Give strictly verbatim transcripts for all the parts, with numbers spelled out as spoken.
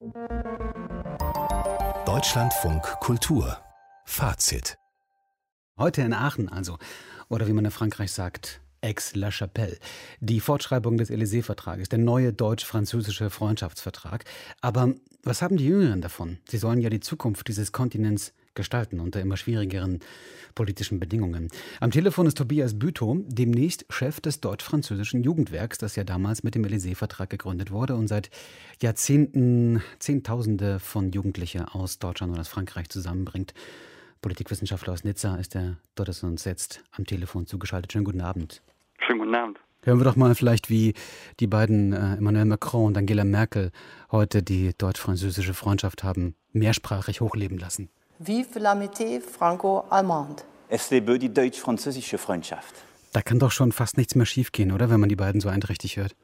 Deutschlandfunk Kultur Fazit. Heute in Aachen also, oder wie man in Frankreich sagt, Aix-la-Chapelle. Die Fortschreibung des Élysée-Vertrages, der neue deutsch-französische Freundschaftsvertrag. Aber was haben die Jüngeren davon? Sie sollen ja die Zukunft dieses Kontinents gestalten unter immer schwierigeren politischen Bedingungen. Am Telefon ist Tobias Bütow, demnächst Chef des deutsch-französischen Jugendwerks, das ja damals mit dem Élysée-Vertrag gegründet wurde und seit Jahrzehnten Zehntausende von Jugendlichen aus Deutschland und aus Frankreich zusammenbringt. Politikwissenschaftler aus Nizza ist er, dort ist uns jetzt am Telefon zugeschaltet. Schönen guten Abend. Schönen guten Abend. Hören wir doch mal vielleicht, wie die beiden äh, Emmanuel Macron und Angela Merkel heute die deutsch-französische Freundschaft haben mehrsprachig hochleben lassen. Vive l'amitié franco-allemande. Es lebe die deutsch-französische Freundschaft. Da kann doch schon fast nichts mehr schiefgehen, oder? Wenn man die beiden so einträchtig hört.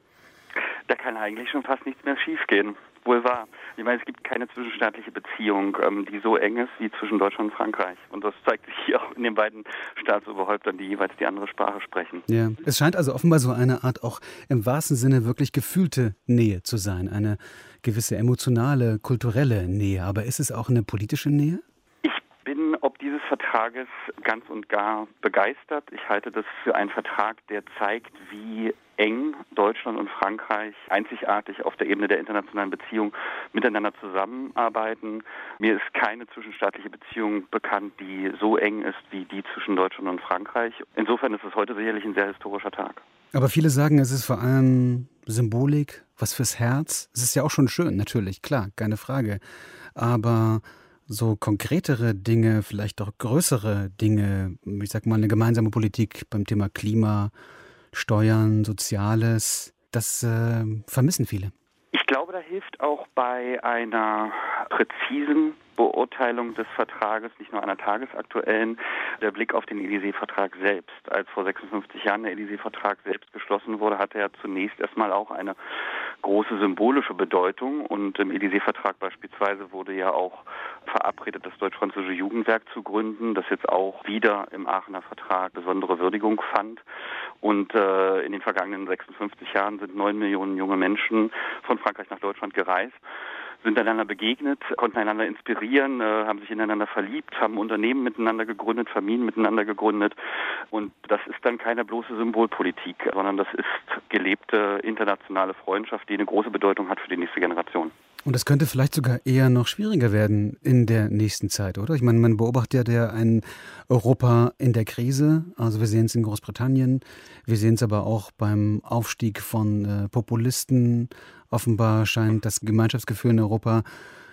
Da kann eigentlich schon fast nichts mehr schiefgehen. Wohl wahr. Ich meine, es gibt keine zwischenstaatliche Beziehung, ähm, die so eng ist wie zwischen Deutschland und Frankreich. Und das zeigt sich hier auch in den beiden Staatsoberhäuptern, die jeweils die andere Sprache sprechen. Ja, es scheint also offenbar so eine Art auch im wahrsten Sinne wirklich gefühlte Nähe zu sein. Eine gewisse emotionale, kulturelle Nähe. Aber ist es auch eine politische Nähe? Ich bin ob dieses Vertrages ganz und gar begeistert. Ich halte das für einen Vertrag, der zeigt, wie eng Deutschland und Frankreich einzigartig auf der Ebene der internationalen Beziehung miteinander zusammenarbeiten. Mir ist keine zwischenstaatliche Beziehung bekannt, die so eng ist wie die zwischen Deutschland und Frankreich. Insofern ist es heute sicherlich ein sehr historischer Tag. Aber viele sagen, es ist vor allem Symbolik, was fürs Herz. Es ist ja auch schon schön, natürlich, klar, keine Frage. Aber so konkretere Dinge, vielleicht auch größere Dinge, ich sag mal eine gemeinsame Politik beim Thema Klima, Steuern, Soziales, das äh, vermissen viele. Ich glaube, da hilft auch bei einer präzisen Beurteilung des Vertrages, nicht nur einer tagesaktuellen, der Blick auf den Élysée-Vertrag selbst. Als vor sechsundfünfzig Jahren der Élysée-Vertrag selbst geschlossen wurde, hatte er zunächst erstmal auch eine große symbolische Bedeutung. Und im Élysée-Vertrag beispielsweise wurde ja auch verabredet, das deutsch-französische Jugendwerk zu gründen, das jetzt auch wieder im Aachener Vertrag besondere Würdigung fand. Und äh, in den vergangenen sechsundfünfzig Jahren sind neun Millionen junge Menschen von Frankreich nach Deutschland gereist, sind einander begegnet, konnten einander inspirieren, äh, haben sich ineinander verliebt, haben Unternehmen miteinander gegründet, Familien miteinander gegründet. Und das ist dann keine bloße Symbolpolitik, sondern das ist gelebte internationale Freundschaft, die eine große Bedeutung hat für die nächste Generation. Und es könnte vielleicht sogar eher noch schwieriger werden in der nächsten Zeit, oder? Ich meine, man beobachtet ja ein Europa in der Krise. Also wir sehen es in Großbritannien, wir sehen es aber auch beim Aufstieg von äh, Populisten. Offenbar scheint das Gemeinschaftsgefühl in Europa,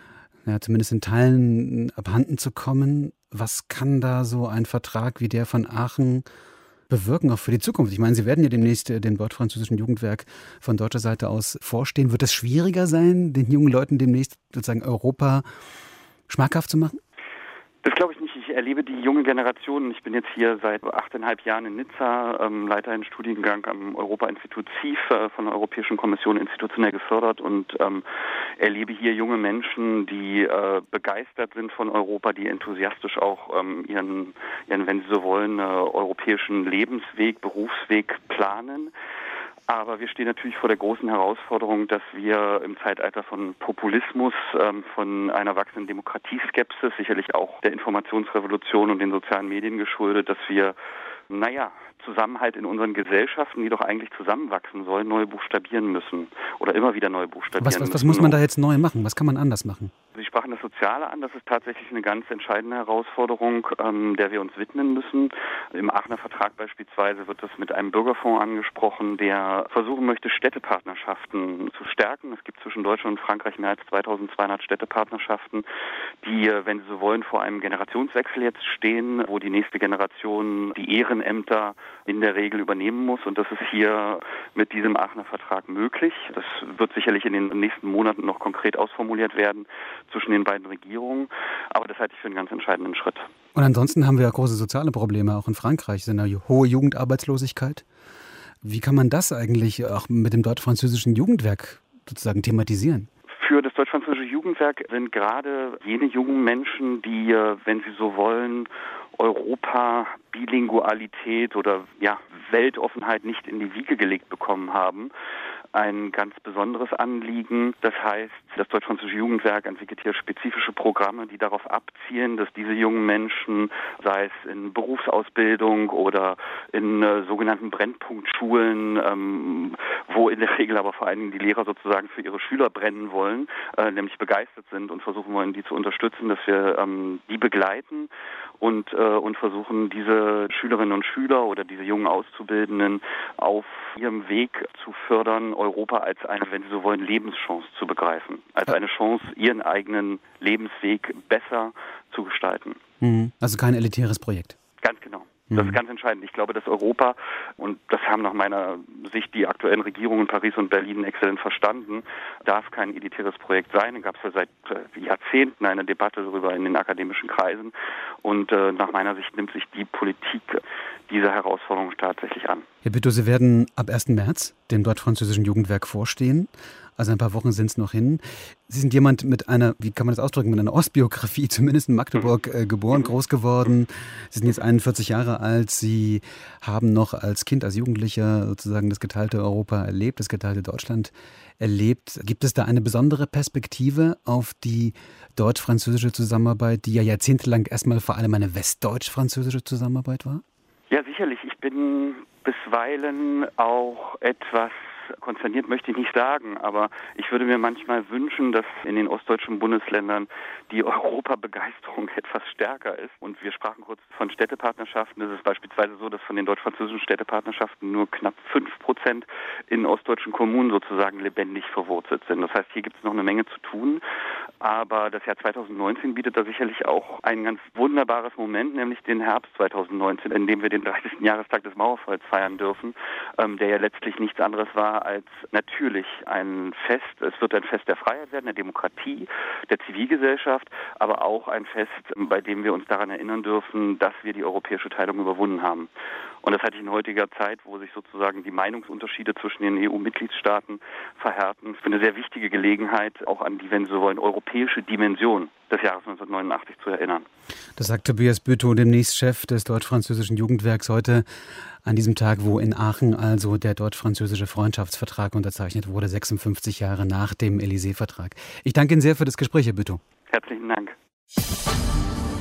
ja, zumindest in Teilen, abhanden zu kommen. Was kann da so ein Vertrag wie der von Aachen bewirken, auch für die Zukunft? Ich meine, Sie werden ja demnächst dem deutsch-französischen Jugendwerk von deutscher Seite aus vorstehen. Wird es schwieriger sein, den jungen Leuten demnächst sozusagen Europa schmackhaft zu machen? Das glaube ich nicht. Ich erlebe die junge Generation. Ich bin jetzt hier seit achteinhalb Jahren in Nizza, ähm, leite einen Studiengang am Europa-Institut C I F, äh, von der Europäischen Kommission institutionell gefördert und ähm, erlebe hier junge Menschen, die äh, begeistert sind von Europa, die enthusiastisch auch ähm, ihren, ihren, wenn sie so wollen, äh, europäischen Lebensweg, Berufsweg planen. Aber wir stehen natürlich vor der großen Herausforderung, dass wir im Zeitalter von Populismus, ähm, von einer wachsenden Demokratieskepsis, sicherlich auch der Informationsrevolution und den sozialen Medien geschuldet, dass wir, naja, Zusammenhalt in unseren Gesellschaften, die doch eigentlich zusammenwachsen sollen, neu buchstabieren müssen oder immer wieder neu buchstabieren was, was, müssen. Was muss man da jetzt neu machen? Was kann man anders machen? Sie sprachen das Soziale an. Das ist tatsächlich eine ganz entscheidende Herausforderung, ähm, der wir uns widmen müssen. Im Aachener Vertrag beispielsweise wird das mit einem Bürgerfonds angesprochen, der versuchen möchte, Städtepartnerschaften zu stärken. Es gibt zwischen Deutschland und Frankreich mehr als zweitausendzweihundert Städtepartnerschaften, die, wenn Sie so wollen, vor einem Generationswechsel jetzt stehen, wo die nächste Generation die Ehrenämter in der Regel übernehmen muss. Und das ist hier mit diesem Aachener Vertrag möglich. Das wird sicherlich in den nächsten Monaten noch konkret ausformuliert werden zwischen den beiden Regierungen. Aber das halte ich für einen ganz entscheidenden Schritt. Und ansonsten haben wir ja große soziale Probleme, auch in Frankreich. Es ist eine hohe Jugendarbeitslosigkeit. Wie kann man das eigentlich auch mit dem deutsch-französischen Jugendwerk sozusagen thematisieren? Für das deutsch-französische Jugendwerk sind gerade jene jungen Menschen, die, wenn sie so wollen, Europa, Bilingualität oder ja, Weltoffenheit nicht in die Wiege gelegt bekommen haben, ein ganz besonderes Anliegen. Das heißt, das Deutsch-Französische Jugendwerk entwickelt hier spezifische Programme, die darauf abzielen, dass diese jungen Menschen, sei es in Berufsausbildung oder in äh, sogenannten Brennpunktschulen, ähm, wo in der Regel aber vor allen Dingen die Lehrer sozusagen für ihre Schüler brennen wollen, äh, nämlich begeistert sind und versuchen wollen, die zu unterstützen, dass wir ähm, die begleiten und, äh, und versuchen, diese Schülerinnen und Schüler oder diese jungen Auszubildenden auf ihrem Weg zu fördern, Europa als eine, wenn Sie so wollen, Lebenschance zu begreifen. Als eine Chance, ihren eigenen Lebensweg besser zu gestalten. Also kein elitäres Projekt. Ganz genau. Das ist ganz entscheidend. Ich glaube, dass Europa, und das haben nach meiner Sicht die aktuellen Regierungen in Paris und Berlin exzellent verstanden, darf kein elitäres Projekt sein. Da gab es ja seit äh, Jahrzehnten eine Debatte darüber in den akademischen Kreisen. Und äh, nach meiner Sicht nimmt sich die Politik diese Herausforderung tatsächlich an. Herr Büttow, Sie werden ab ersten März dem Deutsch-Französischen Jugendwerk vorstehen. Also ein paar Wochen sind es noch hin. Sie sind jemand mit einer, wie kann man das ausdrücken, mit einer Ostbiografie, zumindest in Magdeburg äh, geboren, groß geworden. Sie sind jetzt einundvierzig Jahre alt. Sie haben noch als Kind, als Jugendlicher sozusagen das geteilte Europa erlebt, das geteilte Deutschland erlebt. Gibt es da eine besondere Perspektive auf die deutsch-französische Zusammenarbeit, die ja jahrzehntelang erstmal vor allem eine westdeutsch-französische Zusammenarbeit war? Ja, sicherlich. Ich bin bisweilen auch etwas konsterniert, möchte ich nicht sagen, aber ich würde mir manchmal wünschen, dass in den ostdeutschen Bundesländern die Europabegeisterung etwas stärker ist. Und wir sprachen kurz von Städtepartnerschaften. Es ist beispielsweise so, dass von den deutsch-französischen Städtepartnerschaften nur knapp fünf Prozent in ostdeutschen Kommunen sozusagen lebendig verwurzelt sind. Das heißt, hier gibt es noch eine Menge zu tun. Aber das Jahr zweitausendneunzehn bietet da sicherlich auch ein ganz wunderbares Moment, nämlich den Herbst zweitausendneunzehn, in dem wir den dreißigsten Jahrestag des Mauerfalls feiern dürfen, ähm, der ja letztlich nichts anderes war als natürlich ein Fest. Es wird ein Fest der Freiheit werden, der Demokratie, der Zivilgesellschaft, aber auch ein Fest, bei dem wir uns daran erinnern dürfen, dass wir die europäische Teilung überwunden haben. Und das hatte ich in heutiger Zeit, wo sich sozusagen die Meinungsunterschiede zwischen den E U-Mitgliedstaaten verhärten, für eine sehr wichtige Gelegenheit, auch an die, wenn Sie so wollen, europäische Dimension des Jahres neunzehnhundertneunundachtzig zu erinnern. Das sagt Tobias Büttow, demnächst Chef des Deutsch-Französischen Jugendwerks, heute an diesem Tag, wo in Aachen also der deutsch-französische Freundschaftsvertrag unterzeichnet wurde, sechsundfünfzig Jahre nach dem Élysée-Vertrag. Ich danke Ihnen sehr für das Gespräch, Herr Büttow. Herzlichen Dank.